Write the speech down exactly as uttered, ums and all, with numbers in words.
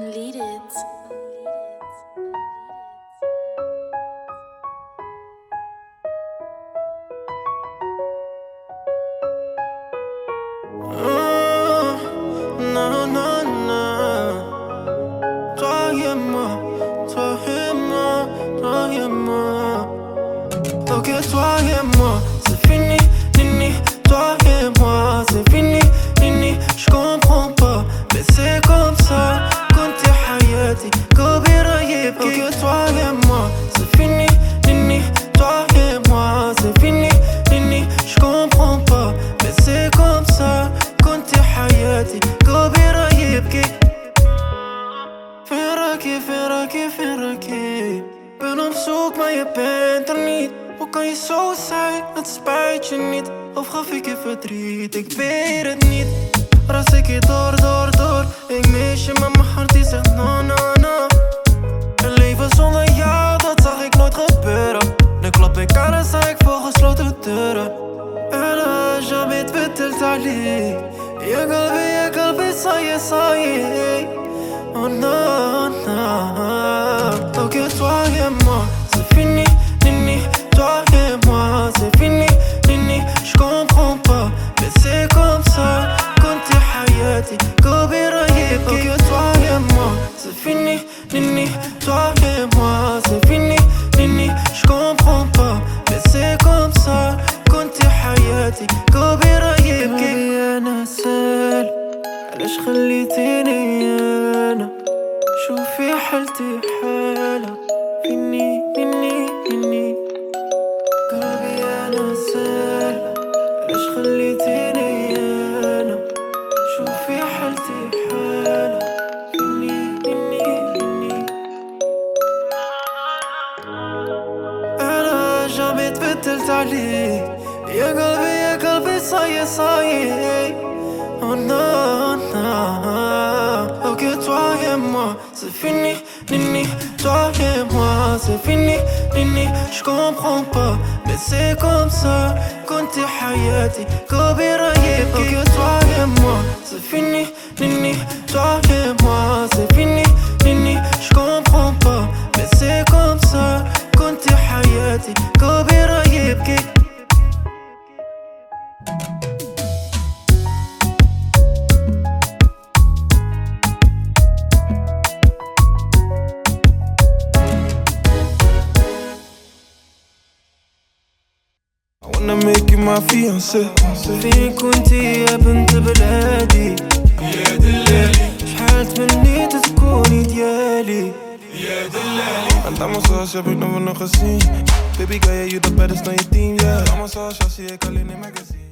Unleaded. Oh, non, non, non. Toi et moi, toi et moi, toi et moi. Ok, toi et moi, c'est fini, nini. Toi et moi, c'est fini, nini. J'comprends pas, mais c'est comme ça. كنت حياتي كبيرة يبكي. Ok, toi et moi, c'est fini, nini. Toi et moi, c'est fini, nini. J'comprends pas, mais c'est comme ça. كنت حياتي كبيرة يبكي. فين راكي فين راكي فين راكي. Ben op zoek, maar je bent er niet. Hoe kan je zo zijn? Het spijt je niet. Of gaf ik je verdriet? Ik weet het niet. Ras ik je door, door, door. Ik mis je, maar mijn hart die zegt no, no, no. Een leven zonder jou, dat zag ik nooit gebeuren. Nu klap ik aan en sta ik voor gesloten deuren. En als je weet, weet het ali. Je qalbi, je qalbi, saye, saye. Oh non, non. Ok, toi et moi, c'est fini, nini. Toi et moi, c'est fini, nini. J'comprends pas, mais c'est comme ça. كنت حياتي كبيرة يبكي. Ok, toi et moi, c'est fini, nini. Toi et moi, c'est fini, nini. J'comprends pas, mais c'est comme ça. كنت حياتي كبيرة يبكي. أنا سال علاش خليتيني أنا. شوفي حالتي حالة فيني فيني فيني. قلبي أنا سال علاش خليتيني أنا. شوفي حالتي حالة فيني فيني فيني. أنا جامي تبدلت عليك يا قلبي يا قلبي صاي صاي. Oh non, non. Ok, toi et moi, c'est fini, nini. Toi et moi, c'est fini, nini. J'comprends pas, mais c'est comme ça. كنت حياتي كبيرة يبكي. Ok, toi et moi, c'est fini, nini. Toi et moi, c'est fini, nini. J'comprends pas, mais c'est comme ça. كنت حياتي كبيرة يبكي. I wanna make you my fiancé. فين كنتي يا بنت بلادي؟ يا دلالي شحال تمنيت تكوني ديالي. يا دلالي انت مصاص heb ik nog wel nog gezien. Baby girl, yeah, you the baddest on your team, yeah. I'm a sauce, I see it, calling it magazine.